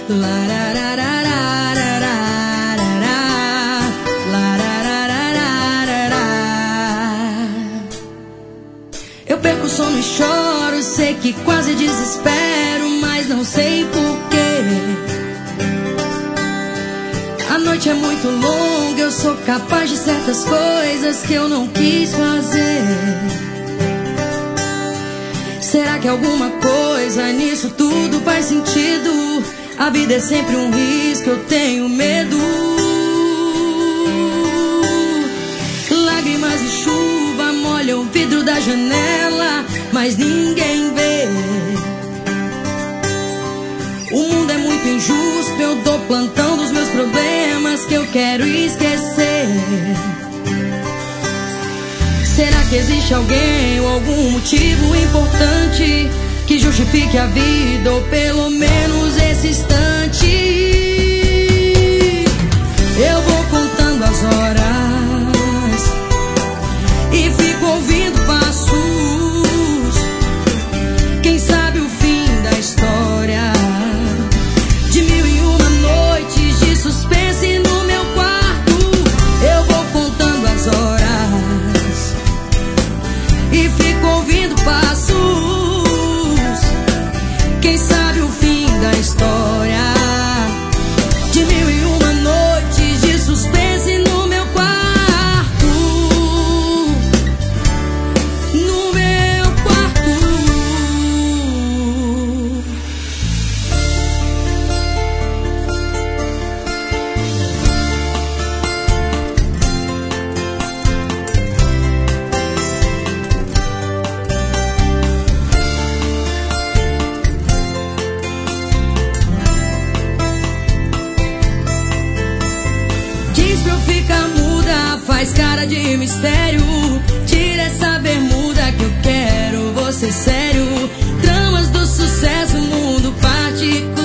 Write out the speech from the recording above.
Eu perco o sono e choro, sei que quase desespero, mas não sei porquê. A noite é muito longa, eu sou capaz de certas coisas que eu não quis fazer. Será que alguma coisa nisso tudo faz sentido? A vida é sempre um risco, eu tenho medo. Lágrimas e chuva molham o vidro da janela, mas ninguém vê. O mundo é muito injusto, eu dou plantão dos meus problemas que eu quero esquecer. Será que existe alguém ou algum motivo importante que justifique a vida, ou pelo menos esse instante? Eu vou contando as horas e fico ouvindo passos. Quem sabe o fim da história de 1001 noites de suspense no meu quarto. Eu vou contando as horas e fico ouvindo passos. Quem sabe o fim da história de 1001 noites de suspense no meu quarto. No meu quarto. Diz pra eu ficar muda, faz cara de mistério. Tira essa bermuda que eu quero você sério. Tramas do sucesso, mundo particular.